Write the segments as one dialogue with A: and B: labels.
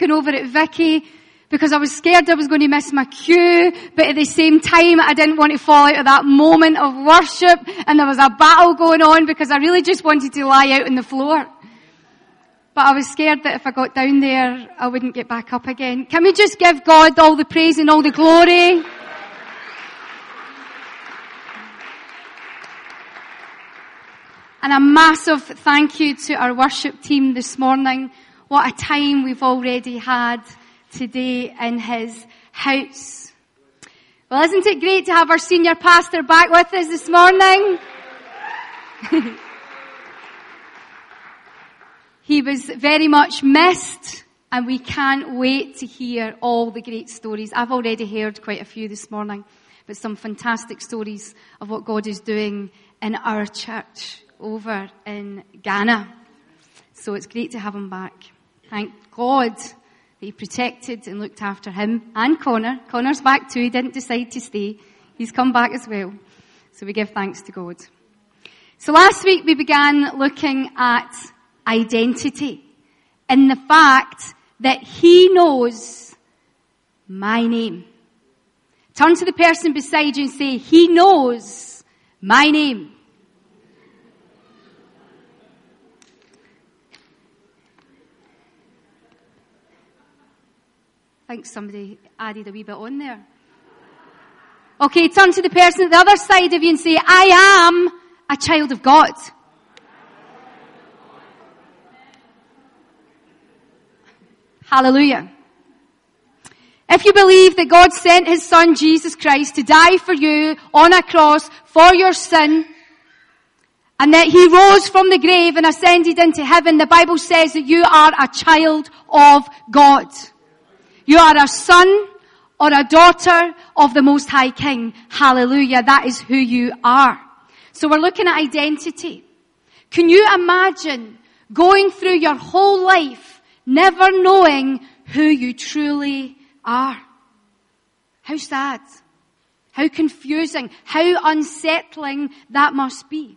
A: looking over at Vicky because I was scared I was going to miss my cue, but at the same time I didn't want to fall out of that moment of worship, and there was a battle going on because I really just wanted to lie out on the floor. But I was scared that if I got down there, I wouldn't get back up again. Can we just give God all the praise and all the glory? And a massive thank you to our worship team this morning. What a time we've already had today in His house. Well, isn't it great to have our senior pastor back with us this morning? He was very much missed, and we can't wait to hear all the great stories. I've already heard quite a few this morning, but some fantastic stories of what God is doing in our church over in Ghana. So it's great to have him back. Thank God that He protected and looked after him and Connor. Connor's back too. He didn't decide to stay. He's come back as well. So we give thanks to God. So last week we began looking at identity and the fact that He knows my name. Turn to the person beside you and say, He knows my name. I think somebody added a wee bit on there. Okay, turn to the person at the other side of you and say, I am a child of God. Hallelujah. If you believe that God sent His Son, Jesus Christ, to die for you on a cross for your sin, and that He rose from the grave and ascended into heaven, the Bible says that you are a child of God. You are a son or a daughter of the Most High King. Hallelujah. That is who you are. So we're looking at identity. Can you imagine going through your whole life never knowing who you truly are? How sad. How confusing. How unsettling that must be.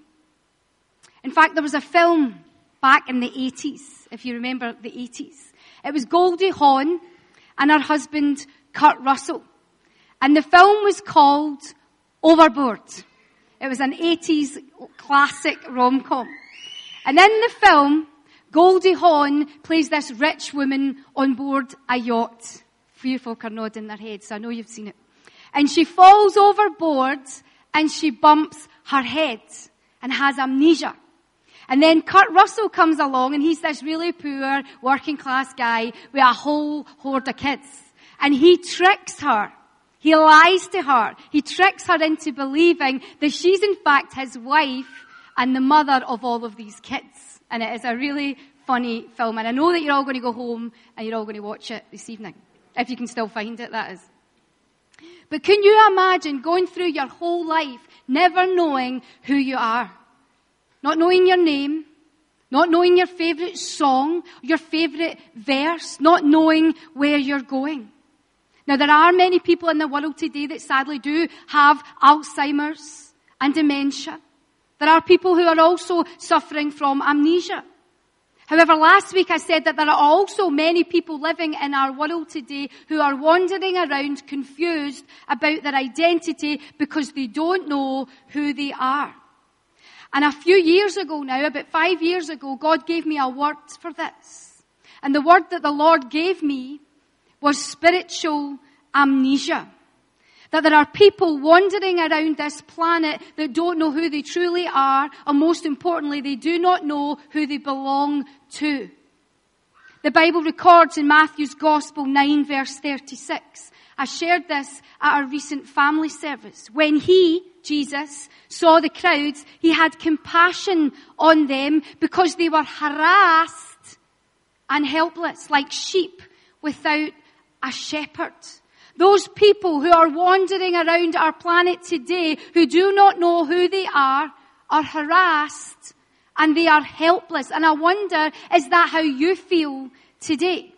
A: In fact, there was a film back in the 80s, if you remember the 80s. It was Goldie Hawn and her husband, Kurt Russell. And the film was called Overboard. It was an 80s classic rom-com. And in the film, Goldie Hawn plays this rich woman on board a yacht. A few folk are nodding their heads, so I know you've seen it. And she falls overboard and she bumps her head and has amnesia. And then Kurt Russell comes along, and he's this really poor, working class guy with a whole horde of kids. And he tricks her. He lies to her. He tricks her into believing that she's in fact his wife and the mother of all of these kids. And it is a really funny film. And I know that you're all going to go home and you're all going to watch it this evening. If you can still find it, that is. But can you imagine going through your whole life never knowing who you are? Not knowing your name, not knowing your favorite song, your favorite verse, not knowing where you're going. Now, there are many people in the world today that sadly do have Alzheimer's and dementia. There are people who are also suffering from amnesia. However, last week I said that there are also many people living in our world today who are wandering around confused about their identity because they don't know who they are. And a few years ago now, about 5 years ago, God gave me a word for this. And the word that the Lord gave me was spiritual amnesia. That there are people wandering around this planet that don't know who they truly are, and most importantly, they do not know who they belong to. The Bible records in Matthew's Gospel 9 verse 36. I shared this at our recent family service. When He, Jesus, saw the crowds, He had compassion on them because they were harassed and helpless, like sheep without a shepherd. Those people who are wandering around our planet today, who do not know who they are harassed and they are helpless. And I wonder, is that how you feel today?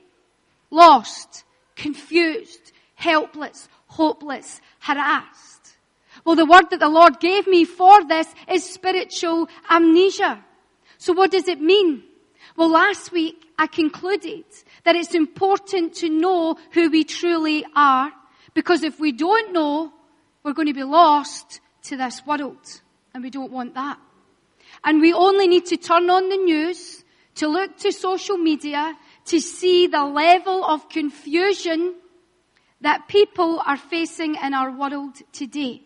A: Lost, confused, helpless, hopeless, harassed. Well, the word that the Lord gave me for this is spiritual amnesia. So what does it mean? Well, last week I concluded that it's important to know who we truly are. Because if we don't know, we're going to be lost to this world. And we don't want that. And we only need to turn on the news, to look to social media, to see the level of confusion that people are facing in our world today.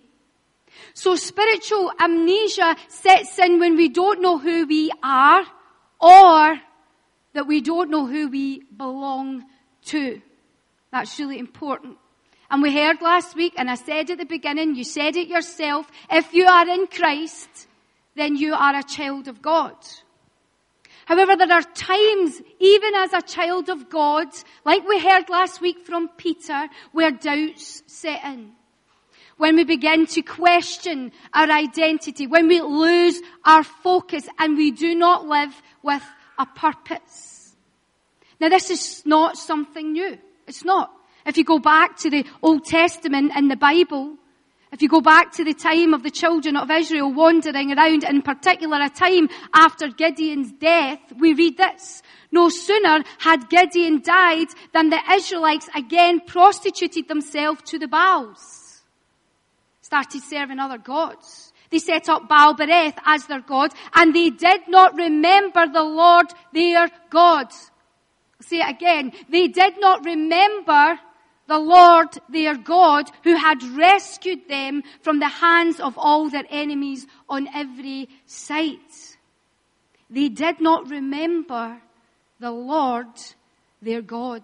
A: So spiritual amnesia sets in when we don't know who we are, or that we don't know who we belong to. That's really important. And we heard last week, and I said at the beginning, you said it yourself, if you are in Christ, then you are a child of God. However, there are times, even as a child of God, like we heard last week from Peter, where doubts set in. When we begin to question our identity, when we lose our focus and we do not live with a purpose. Now, this is not something new. It's not. If you go back to the Old Testament in the Bible, if you go back to the time of the children of Israel wandering around, in particular a time after Gideon's death, we read this. No sooner had Gideon died than the Israelites again prostituted themselves to the Baals. Started serving other gods. They set up Baal-berith as their god, and they did not remember the Lord their God. I'll say it again. They did not remember the Lord their God, who had rescued them from the hands of all their enemies on every side. They did not remember the Lord their God.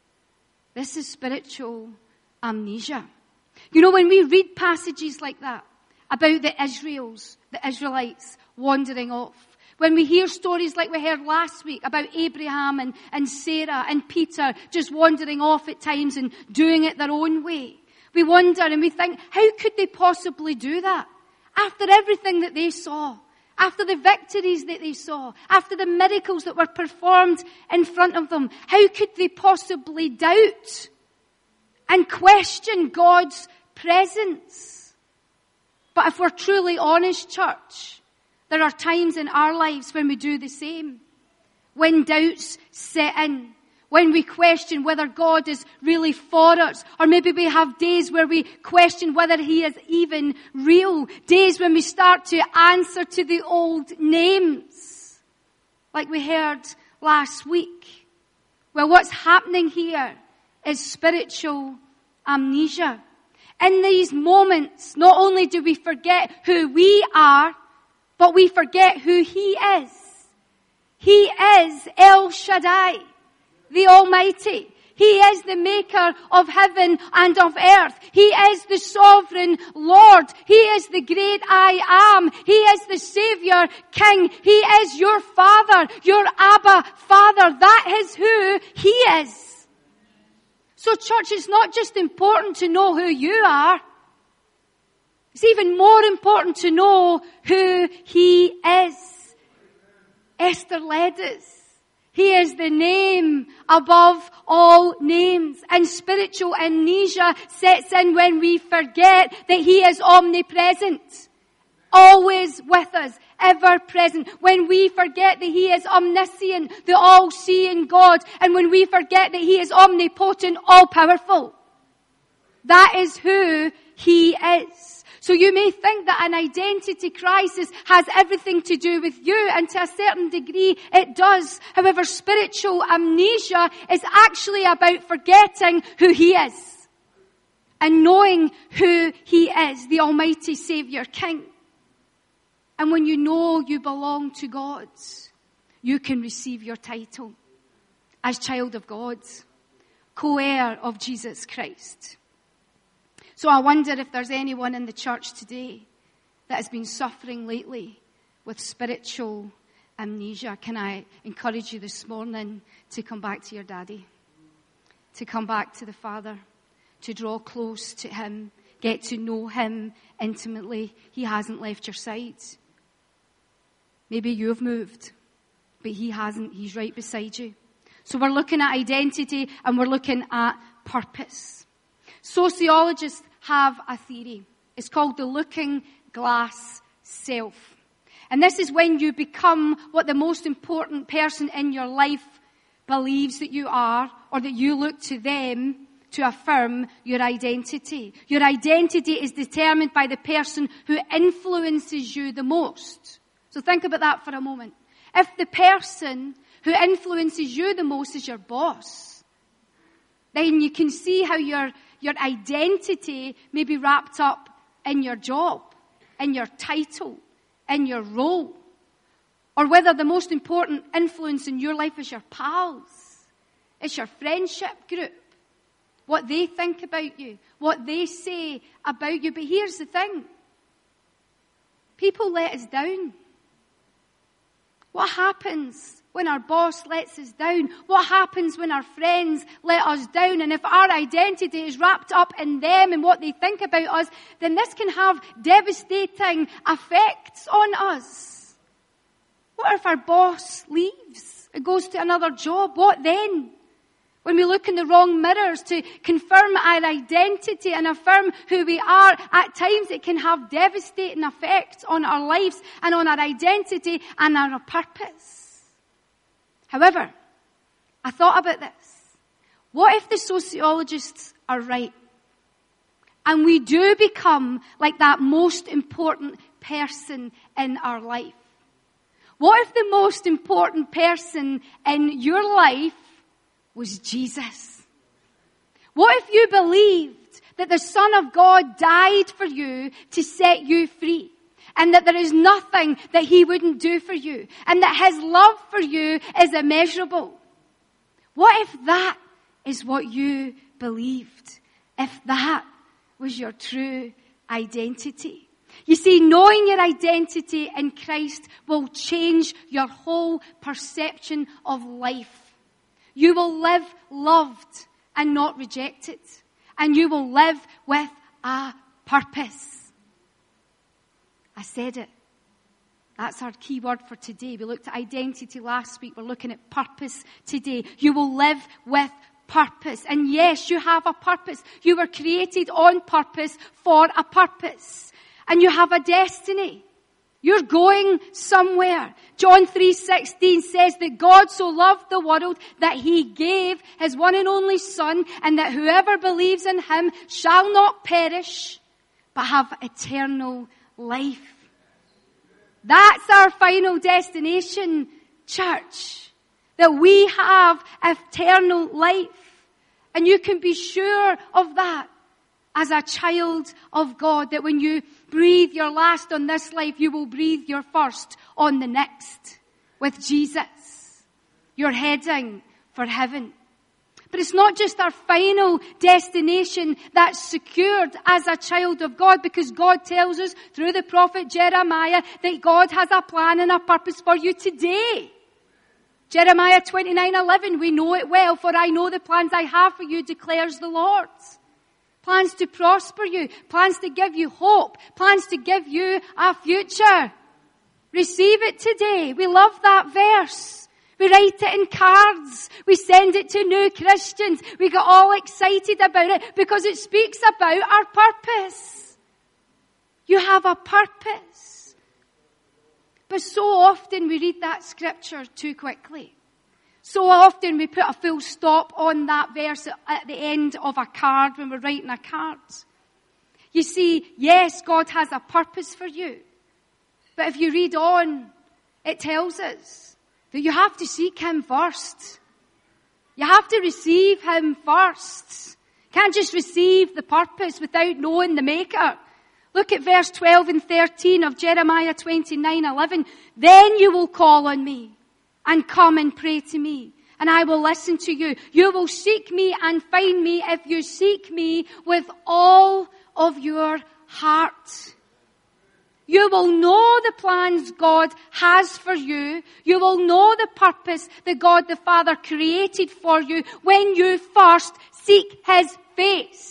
A: This is spiritual amnesia. You know, when we read passages like that about the Israelites wandering off, when we hear stories like we heard last week about Abraham and Sarah and Peter just wandering off at times and doing it their own way, we wonder and we think, how could they possibly do that? After everything that they saw, after the victories that they saw, after the miracles that were performed in front of them, how could they possibly doubt and question God's presence? But if we're truly honest, church, there are times in our lives when we do the same. When doubts set in. When we question whether God is really for us. Or maybe we have days where we question whether He is even real. Days when we start to answer to the old names. Like we heard last week. Well, what's happening here is spiritual amnesia. In these moments, not only do we forget who we are, but we forget who He is. He is El Shaddai, the Almighty. He is the maker of heaven and of earth. He is the sovereign Lord. He is the great I am. He is the Savior King. He is your Father, your Abba Father. That is who He is. So church, it's not just important to know who you are. It's even more important to know who He is. Esther led us. He is the name above all names. And spiritual amnesia sets in when we forget that He is omnipresent. Always with us, ever present. When we forget that He is omniscient, the all-seeing God. And when we forget that He is omnipotent, all-powerful. That is who He is. So you may think that an identity crisis has everything to do with you, and to a certain degree it does. However, spiritual amnesia is actually about forgetting who He is and knowing who He is, the Almighty Savior King. And when you know you belong to God, you can receive your title as child of God, co-heir of Jesus Christ. So I wonder if there's anyone in the church today that has been suffering lately with spiritual amnesia. Can I encourage you this morning to come back to your daddy, to come back to the Father, to draw close to Him, get to know Him intimately. He hasn't left your side. Maybe you have moved, but He hasn't. He's right beside you. So we're looking at identity and we're looking at purpose. Sociologists have a theory. It's called the looking glass self. And this is when you become what the most important person in your life believes that you are, or that you look to them to affirm your identity. Your identity is determined by the person who influences you the most. So think about that for a moment. If the person who influences you the most is your boss, then you can see how your identity may be wrapped up in your job, in your title, in your role. Or whether the most important influence in your life is your pals, it's your friendship group, what they think about you, what they say about you. But here's the thing. People let us down. What happens when our boss lets us down? What happens when our friends let us down? And if our identity is wrapped up in them and what they think about us, then this can have devastating effects on us. What if our boss leaves and goes to another job? What then? When we look in the wrong mirrors to confirm our identity and affirm who we are, at times it can have devastating effects on our lives and on our identity and our purpose. However, I thought about this. What if the sociologists are right? And we do become like that most important person in our life? What if the most important person in your life was Jesus? What if you believed that the Son of God died for you to set you free, and that there is nothing that He wouldn't do for you, and that His love for you is immeasurable? What if that is what you believed? If that was your true identity? You see, knowing your identity in Christ will change your whole perception of life. You will live loved and not rejected. And you will live with a purpose. I said it. That's our key word for today. We looked at identity last week. We're looking at purpose today. You will live with purpose. And yes, you have a purpose. You were created on purpose for a purpose. And you have a destiny. You're going somewhere. John 3:16 says that God so loved the world that He gave His one and only Son, and that whoever believes in Him shall not perish, but have eternal life. That's our final destination, church. That we have eternal life. And you can be sure of that as a child of God, that when you breathe your last on this life, you will breathe your first on the next with Jesus. You're heading for heaven. But it's not just our final destination that's secured as a child of God, because God tells us through the prophet Jeremiah that God has a plan and a purpose for you today. Jeremiah 29:11, we know it well. For I know the plans I have for you, declares the Lord. Plans to prosper you, plans to give you hope, plans to give you a future. Receive it today. We love that verse. We write it in cards. We send it to new Christians. We get all excited about it because it speaks about our purpose. You have a purpose. But so often we read that scripture too quickly. So often we put a full stop on that verse at the end of a card when we're writing a card. You see, yes, God has a purpose for you. But if you read on, it tells us that you have to seek Him first. You have to receive Him first. Can't just receive the purpose without knowing the Maker. Look at verse 12 and 13 of Jeremiah 29:11. Then you will call on me and come and pray to me, and I will listen to you. You will seek me and find me if you seek me with all of your heart. You will know the plans God has for you. You will know the purpose that God the Father created for you when you first seek His face.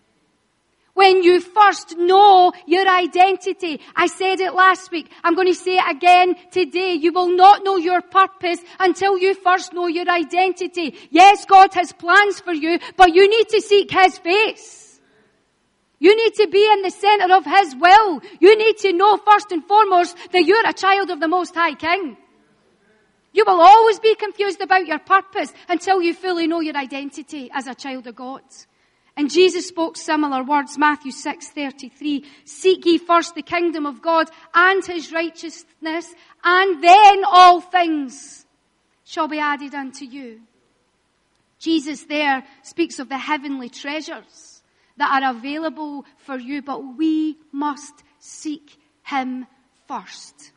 A: When you first know your identity. I said it last week. I'm going to say it again today. You will not know your purpose until you first know your identity. Yes, God has plans for you, but you need to seek His face. You need to be in the center of His will. You need to know first and foremost that you're a child of the Most High King. You will always be confused about your purpose until you fully know your identity as a child of God. And Jesus spoke similar words, Matthew 6:33. Seek ye first the kingdom of God and his righteousness, and then all things shall be added unto you. Jesus there speaks of the heavenly treasures that are available for you, but we must seek him first.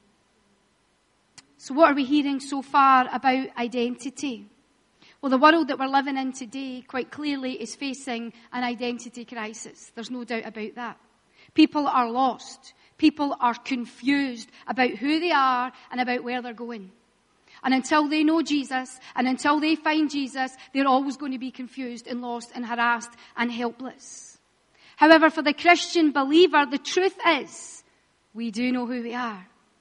A: So what are we hearing so far about identity? Well, the world that we're living in today quite clearly is facing an identity crisis. There's no doubt about that. People are lost. People are confused about who they are and about where they're going. And until they know Jesus and until they find Jesus, they're always going to be confused and lost and harassed and helpless. However, for the Christian believer, the truth is, we do know who we are.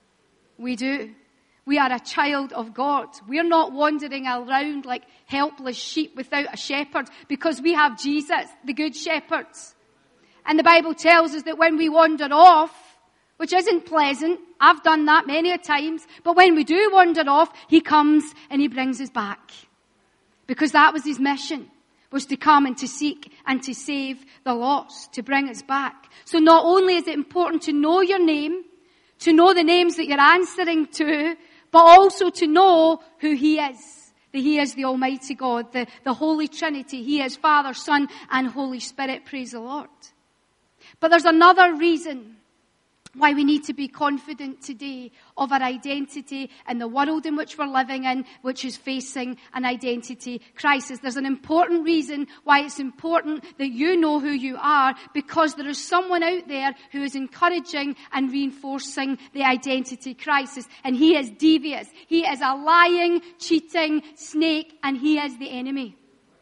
A: We do. We are a child of God. We're not wandering around like helpless sheep without a shepherd because we have Jesus, the good shepherd. And the Bible tells us that when we wander off, which isn't pleasant, I've done that many a times, but when we do wander off, he comes and he brings us back. Because that was his mission, was to come and to seek and to save the lost, to bring us back. So not only is it important to know your name, to know the names that you're answering to, but also to know who he is. That he is the Almighty God, the Holy Trinity. He is Father, Son, and Holy Spirit. Praise the Lord. But there's another reason why we need to be confident today of our identity in the world in which we're living in, which is facing an identity crisis. There's an important reason why it's important that you know who you are, because there is someone out there who is encouraging and reinforcing the identity crisis. And he is devious. He is a lying, cheating snake, and he is the enemy.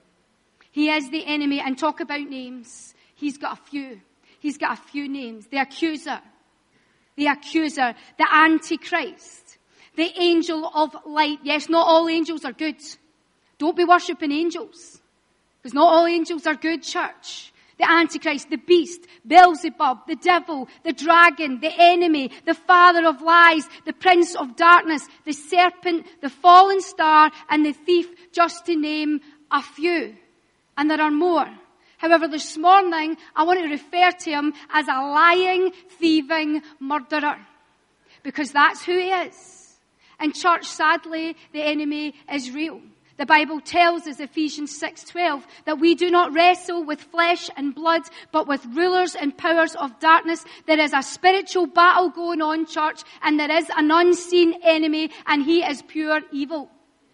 A: He is the enemy. And talk about names. He's got a few. He's got a few names. The accuser. The accuser, the Antichrist, the angel of light. Yes, not all angels are good. Don't be worshipping angels, because not all angels are good, church. The Antichrist, the beast, Beelzebub, the devil, the dragon, the enemy, the father of lies, the prince of darkness, the serpent, the fallen star, and the thief, just to name a few. And there are more. However, this morning, I want to refer to him as a lying, thieving murderer. Because that's who he is. And church, sadly, the enemy is real. The Bible tells us, Ephesians 6:12, that we do not wrestle with flesh and blood, but with rulers and powers of darkness. There is a spiritual battle going on, church, and there is an unseen enemy, and he is pure evil.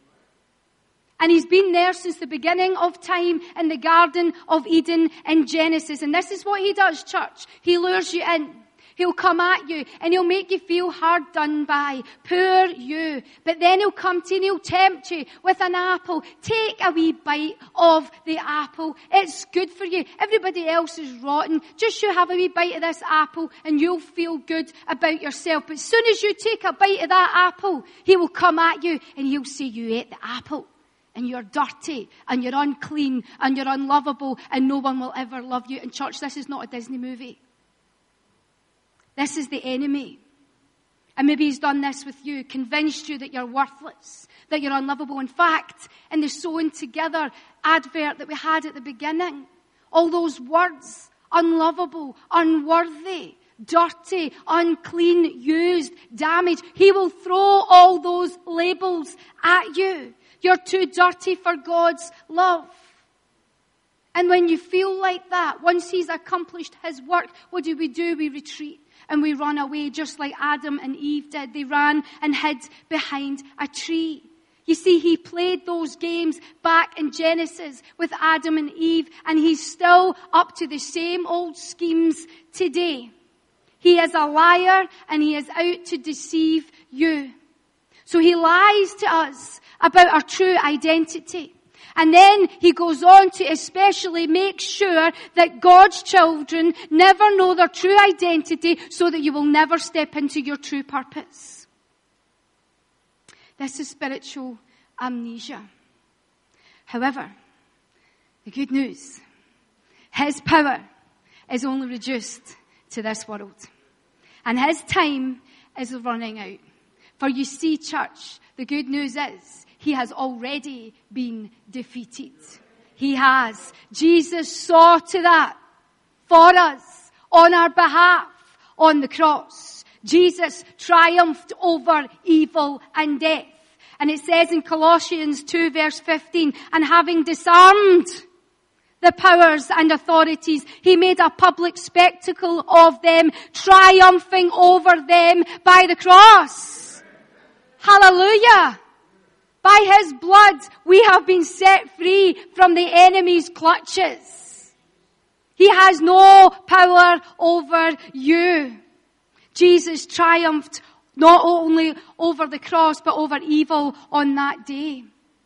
A: And he's been there since the beginning of time in the Garden of Eden in Genesis. And this is what he does, church. He lures you in. He'll come at you and he'll make you feel hard done by. Poor you. But then he'll come to you and he'll tempt you with an apple. Take a wee bite of the apple. It's good for you. Everybody else is rotten. Just you have a wee bite of this apple and you'll feel good about yourself. But as soon as you take a bite of that apple, he will come at you and he'll say you ate the apple. And you're dirty, and you're unclean, and you're unlovable, and no one will ever love you. And church, this is not a Disney movie. This is the enemy. And maybe he's done this with you, convinced you that you're worthless, that you're unlovable. In fact, in the sewing together advert that we had at the beginning, all those words, unlovable, unworthy, dirty, unclean, used, damaged, he will throw all those labels at you. You're too dirty for God's love. And when you feel like that, once he's accomplished his work, what do? We retreat and we run away, just like Adam and Eve did. They ran and hid behind a tree. You see, he played those games back in Genesis with Adam and Eve, and he's still up to the same old schemes today. He is a liar and he is out to deceive you. So he lies to us about our true identity. And then he goes on to especially make sure that God's children never know their true identity, so that you will never step into your true purpose. This is spiritual amnesia. However, the good news, his power is only reduced to this world. And his time is running out. For you see, church, The good news is, he has already been defeated. He has. Jesus saw to that for us, on our behalf, on the cross. Jesus triumphed over evil and death. And it says in Colossians 2 verse 15, and having disarmed the powers and authorities, he made a public spectacle of them, triumphing over them by the cross. Hallelujah! By his blood, we have been set free from the enemy's clutches. He has no power over you. Jesus triumphed not only over the cross, but over evil on that day.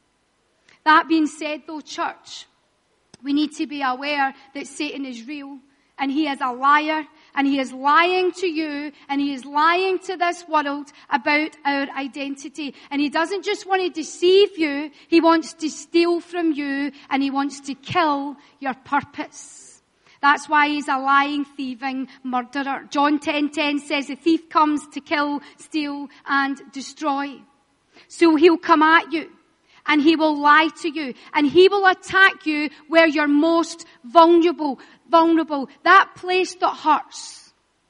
A: That being said, though, church, we need to be aware that Satan is real, and he is a liar, and he is lying to you, and he is lying to this world about our identity. And he doesn't just want to deceive you, he wants to steal from you, and he wants to kill your purpose. That's why he's a lying, thieving murderer. John 10:10 says the thief comes to kill, steal, and destroy. So he'll come at you, and he will lie to you, and he will attack you where you're most vulnerable. That place that hurts.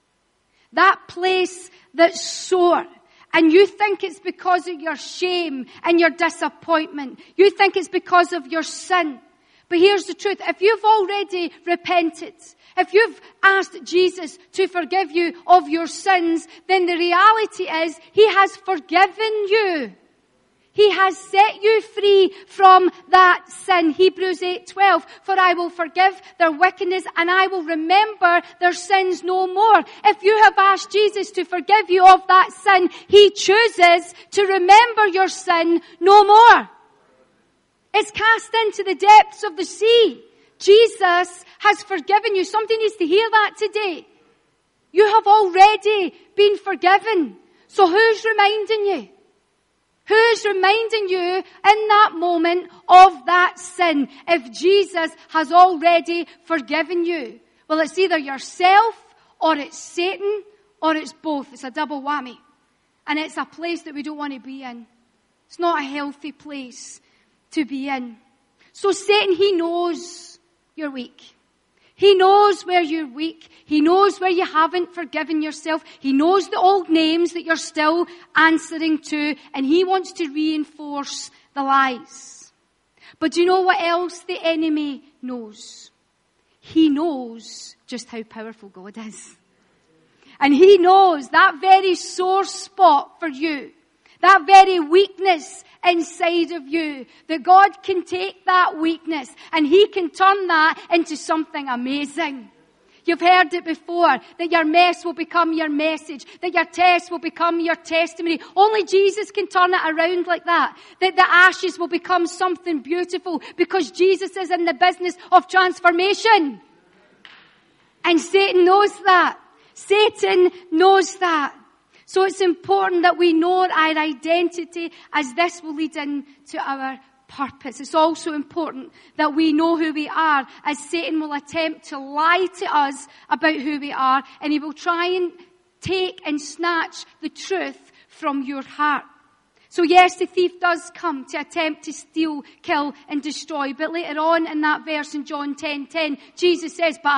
A: That place that's sore. And you think it's because of your shame and your disappointment. You think it's because of your sin. But here's the truth. If you've already repented, if you've asked Jesus to forgive you of your sins, then the reality is he has forgiven you. He has set you free from that sin. Hebrews 8:12, for I will forgive their wickedness and I will remember their sins no more. If you have asked Jesus to forgive you of that sin, he chooses to remember your sin no more. It's cast into the depths of the sea. Jesus has forgiven you. Somebody needs to hear that today. You have already been forgiven. So who's reminding you? Who's reminding you in that moment of that sin if Jesus has already forgiven you? Well, it's either yourself or it's Satan or it's both. It's a double whammy. And it's a place that we don't want to be in. It's not a healthy place to be in. So Satan, he knows you're weak. He knows where you're weak. He knows where you haven't forgiven yourself. He knows the old names that you're still answering to, and he wants to reinforce the lies. But do you know what else the enemy knows? He knows just how powerful God is. And he knows that very sore spot for you, that very weakness inside of you, that God can take that weakness and he can turn that into something amazing. You've heard it before, that your mess will become your message, that your test will become your testimony. Only Jesus can turn it around like that. That the ashes will become something beautiful because Jesus is in the business of transformation. And Satan knows that. Satan knows that. So it's important that we know our identity, as this will lead into our purpose. It's also important that we know who we are, as Satan will attempt to lie to us about who we are, and he will try and take and snatch the truth from your heart. So yes, the thief does come to attempt to steal, kill, and destroy. But later on in that verse in John 10:10, Jesus says, but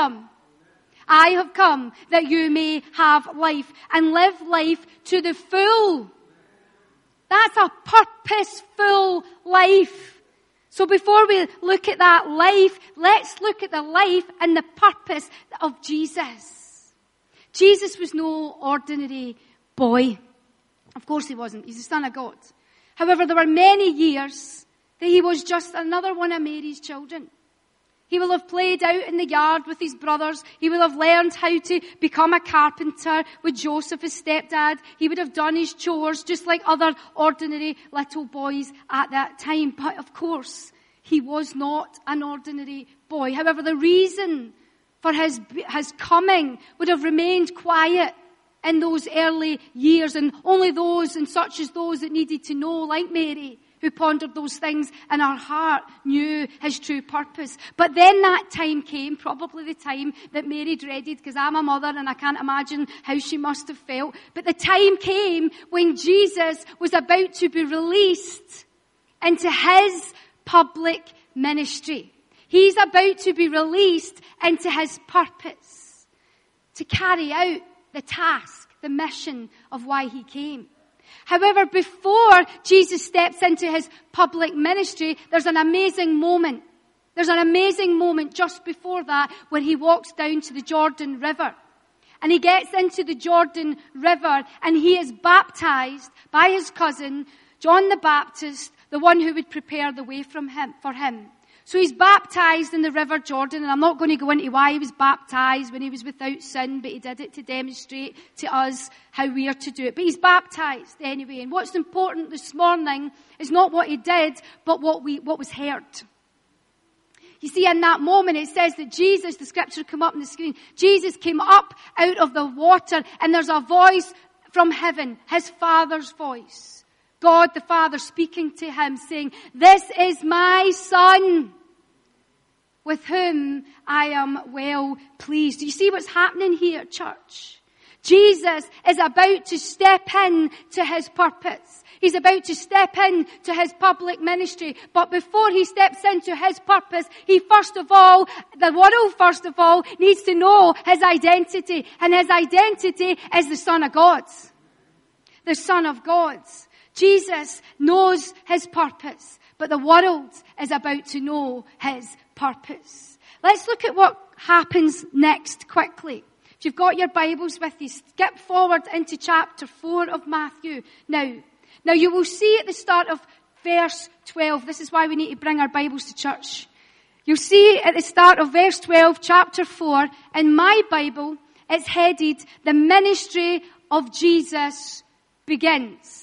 A: I have come that you may have life and live life to the full. That's a purposeful life. So before we look at that life, let's look at the life and the purpose of Jesus. Jesus was no ordinary boy. Of course he wasn't. He's the Son of God. However, there were many years that he was just another one of Mary's children. He will have played out in the yard with his brothers. He will have learned how to become a carpenter with Joseph, his stepdad. He would have done his chores just like other ordinary little boys at that time. But of course, he was not an ordinary boy. However, the reason for his coming would have remained quiet in those early years, and only those and such as those that needed to know, like Mary, who pondered those things in her heart knew his true purpose. But then that time came, probably the time that Mary dreaded, because I'm a mother and I can't imagine how she must have felt. But the time came when Jesus was about to be released into his public ministry. He's about to be released into his purpose, to carry out the task, the mission of why he came. However, before Jesus steps into his public ministry, there's an amazing moment. There's an amazing moment just before that where he walks down to the Jordan River. And he gets into the Jordan River and he is baptized by his cousin, John the Baptist, the one who would prepare the way for him. So he's baptized in the River Jordan, and I'm not going to go into why he was baptized when he was without sin, but he did it to demonstrate to us how we are to do it. But he's baptized anyway, and what's important this morning is not what he did, but what was heard. You see, in that moment, it says that Jesus, the scripture come up on the screen, Jesus came up out of the water, and there's a voice from heaven, his Father's voice. God the Father speaking to him, saying, "This is my Son, with whom I am well pleased." Do you see what's happening here, church? Jesus is about to step in to his purpose. He's about to step in to his public ministry. But before he steps into his purpose, the world first of all, needs to know his identity. And his identity is the Son of God. The Son of God. Jesus knows his purpose, but the world is about to know his purpose. Let's look at what happens next quickly. If you've got your Bibles with you, skip forward into chapter 4 of Matthew. Now you will see at the start of verse 12, this is why we need to bring our Bibles to church. You'll see at the start of verse 12, chapter 4, in my Bible, it's headed, "The Ministry of Jesus Begins."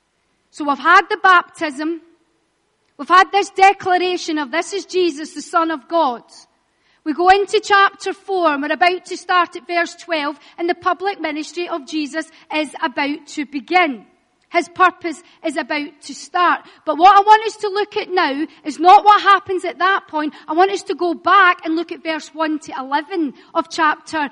A: So we've had the baptism. We've had this declaration of this is Jesus, the Son of God. We go into chapter 4 and we're about to start at verse 12, and the public ministry of Jesus is about to begin. His purpose is about to start. But what I want us to look at now is not what happens at that point. I want us to go back and look at verse 1 to 11 of chapter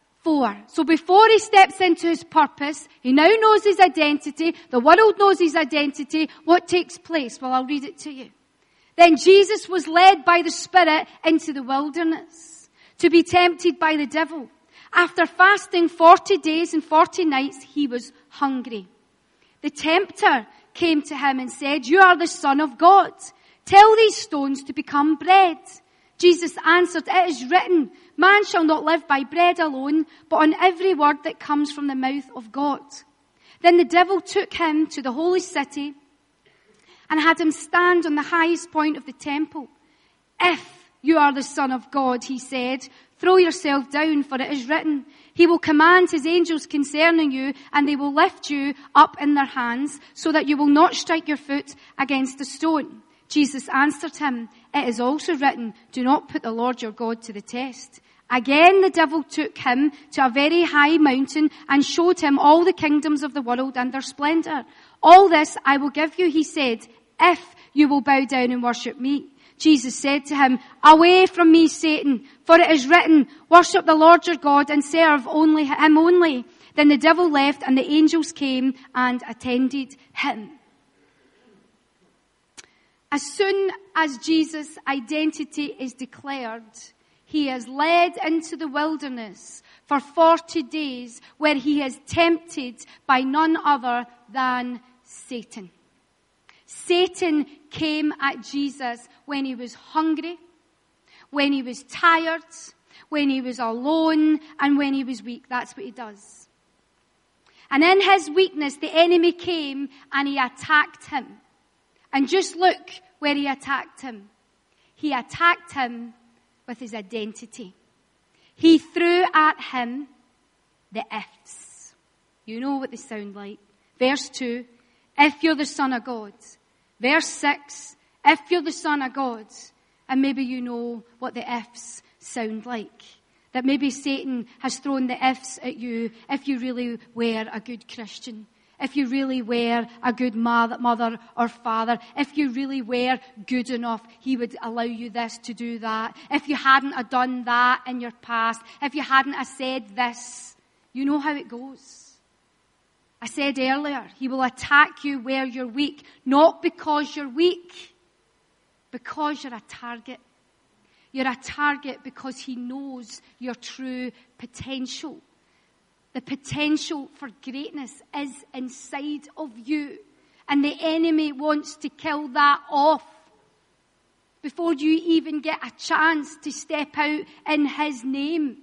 A: 4. So before he steps into his purpose, he now knows his identity. The world knows his identity. What takes place? Well, I'll read it to you. "Then Jesus was led by the Spirit into the wilderness to be tempted by the devil. After fasting 40 days and 40 nights, he was hungry. The tempter came to him and said, 'You are the Son of God. Tell these stones to become bread.' Jesus answered, 'It is written, man shall not live by bread alone, but on every word that comes from the mouth of God.' Then the devil took him to the holy city and had him stand on the highest point of the temple. 'If you are the Son of God,' he said, 'throw yourself down, for it is written, he will command his angels concerning you, and they will lift you up in their hands, so that you will not strike your foot against a stone.' Jesus answered him, 'It is also written, do not put the Lord your God to the test.' Again the devil took him to a very high mountain and showed him all the kingdoms of the world and their splendor. 'All this I will give you,' he said, 'if you will bow down and worship me.' Jesus said to him, 'Away from me, Satan, for it is written, worship the Lord your God and serve him only.' Then the devil left and the angels came and attended him." As soon as Jesus' identity is declared, he is led into the wilderness for 40 days where he is tempted by none other than Satan. Satan came at Jesus when he was hungry, when he was tired, when he was alone, and when he was weak. That's what he does. And in his weakness, the enemy came and he attacked him. And just look where he attacked him. He attacked him with his identity. He threw at him the ifs. You know what they sound like. Verse 2, if you're the Son of God. Verse 6, if you're the Son of God. And maybe you know what the ifs sound like. That maybe Satan has thrown the ifs at you if you really were a good Christian. if you really were a good mother or father, if you really were good enough, he would allow you this to do that. If you hadn't have done that in your past, if you hadn't have said this, you know how it goes. I said earlier, he will attack you where you're weak, not because you're weak, because you're a target. You're a target because he knows your true potential. The potential for greatness is inside of you. And the enemy wants to kill that off before you even get a chance to step out in his name.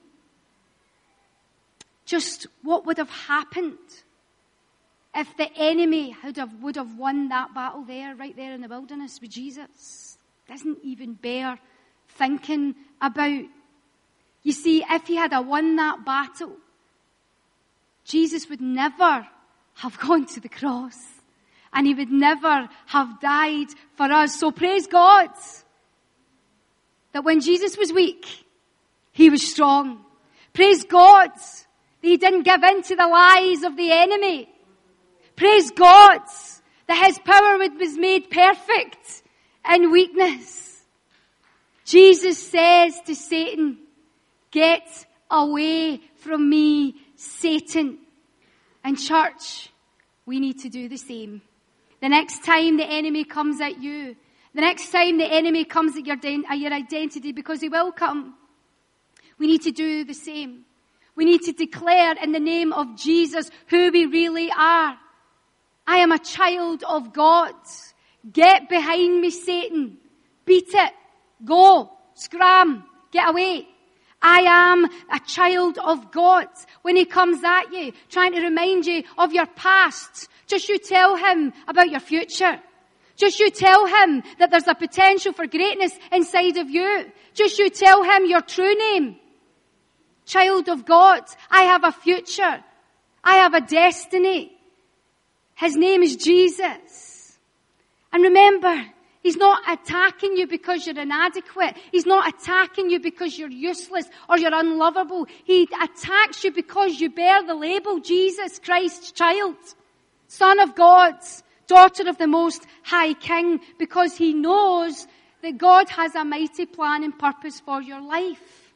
A: Just what would have happened if the enemy would have won that battle there, right there in the wilderness with Jesus? Doesn't even bear thinking about. You see, if he had won that battle, Jesus would never have gone to the cross. And he would never have died for us. So praise God that when Jesus was weak, he was strong. Praise God that he didn't give in to the lies of the enemy. Praise God that his power was made perfect in weakness. Jesus says to Satan, "Get away from me, Satan." And church, we need to do the same. The next time the enemy comes at you, the next time the enemy comes at your identity, because he will come, we need to do the same. We need to declare in the name of Jesus who we really are. I am a child of God. Get behind me, Satan. Beat it. Go. Scram. Get away. I am a child of God. When he comes at you, trying to remind you of your past, just you tell him about your future. Just you tell him that there's a potential for greatness inside of you. Just you tell him your true name. Child of God. I have a future. I have a destiny. His name is Jesus. And remember, he's not attacking you because you're inadequate. He's not attacking you because you're useless or you're unlovable. He attacks you because you bear the label Jesus Christ, child, Son of God, daughter of the Most High King, because he knows that God has a mighty plan and purpose for your life.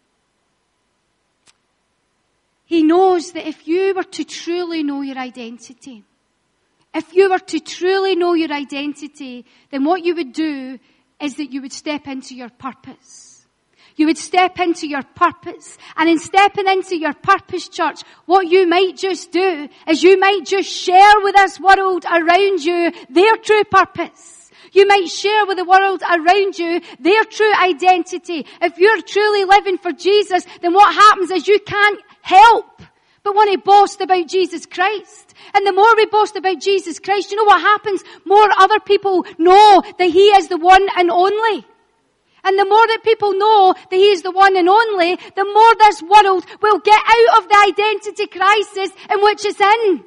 A: He knows that if you were to truly know your identity, if you were to truly know your identity, then what you would do is that you would step into your purpose. You would step into your purpose. And in stepping into your purpose, church, what you might just do is you might just share with this world around you their true purpose. You might share with the world around you their true identity. If you're truly living for Jesus, then what happens is you can't help but want to boast about Jesus Christ. And the more we boast about Jesus Christ, you know what happens? More other people know that he is the one and only. And the more that people know that he is the one and only, the more this world will get out of the identity crisis in which it's in.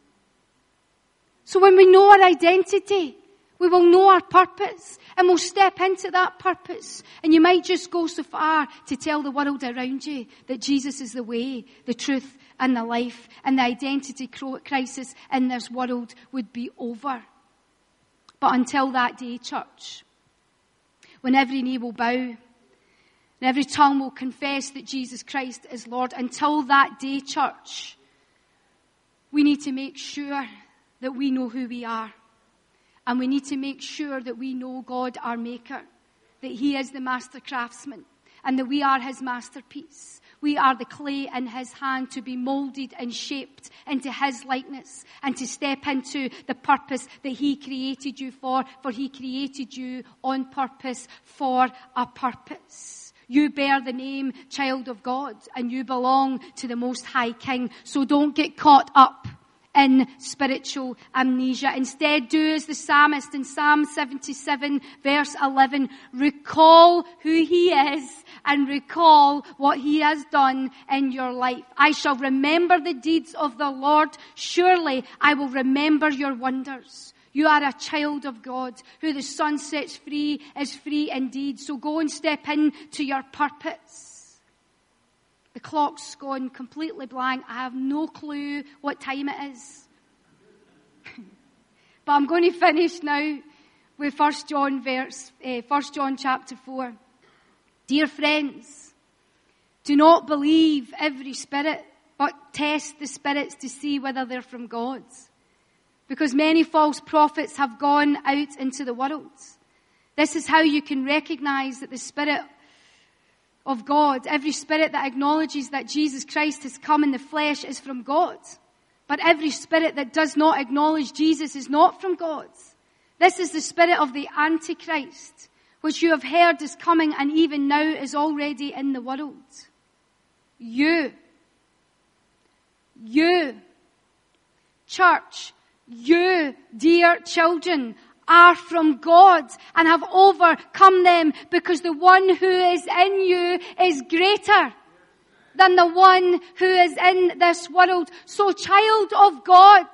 A: So when we know our identity, we will know our purpose and we'll step into that purpose. And you might just go so far to tell the world around you that Jesus is the way, the truth, and the life, and the identity crisis in this world would be over. But until that day, church, when every knee will bow and every tongue will confess that Jesus Christ is Lord, until that day, church, we need to make sure that we know who we are. And we need to make sure that we know God, our Maker, that he is the master craftsman, and that we are his masterpiece. We are the clay in his hand to be molded and shaped into his likeness and to step into the purpose that he created you for he created you on purpose for a purpose. You bear the name child of God and you belong to the Most High King. So don't get caught up in spiritual amnesia. Instead, do as the psalmist in Psalm 77 verse 11. Recall who he is and recall what he has done in your life. I shall remember the deeds of the Lord. Surely I will remember your wonders. You are a child of God. Who the Son sets free is free indeed. So go and step into your purpose. The clock's gone completely blank. I have no clue what time it is. But I'm going to finish now with 1 John chapter 4. Dear friends, do not believe every spirit, but test the spirits to see whether they're from God. Because many false prophets have gone out into the world. This is how you can recognize that the Spirit of God, every spirit that acknowledges that Jesus Christ has come in the flesh, is from God. But every spirit that does not acknowledge Jesus is not from God. This is the spirit of the Antichrist, which you have heard is coming and even now is already in the world. You, church, you, dear children, are from God and have overcome them, because the one who is in you is greater than the one who is in this world. So, child of God,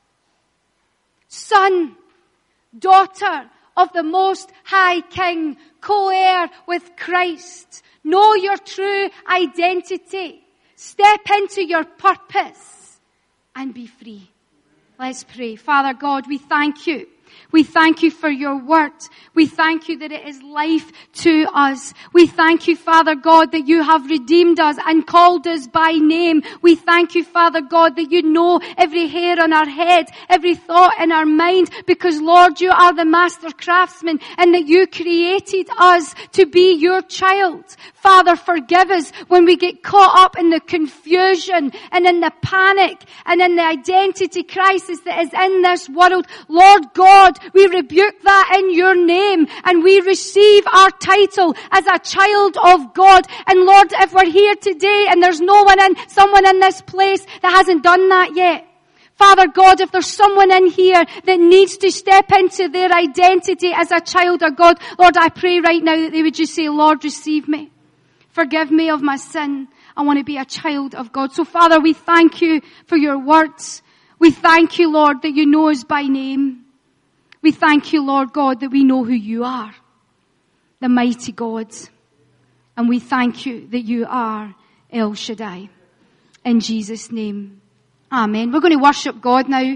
A: son, daughter of the Most High King, co-heir with Christ, know your true identity, step into your purpose, and be free. Let's pray. Father God, we thank you. We thank you for your word. We thank you that it is life to us. We thank you, Father God, that you have redeemed us and called us by name. We thank you, Father God, that you know every hair on our head, every thought in our mind, because, Lord, you are the master craftsman and that you created us to be your child. Father, forgive us when we get caught up in the confusion and in the panic and in the identity crisis that is in this world. Lord God, we rebuke that in your name and we receive our title as a child of God. And Lord, if we're here today and there's someone in this place that hasn't done that yet, Father God, if there's someone in here that needs to step into their identity as a child of God, Lord, I pray right now that they would just say, Lord, receive me. Forgive me of my sin. I want to be a child of God. So Father, we thank you for your words. We thank you, Lord, that you know us by name. We thank you, Lord God, that we know who you are, the mighty God. And we thank you that you are El Shaddai. In Jesus' name, amen. We're going to worship God now.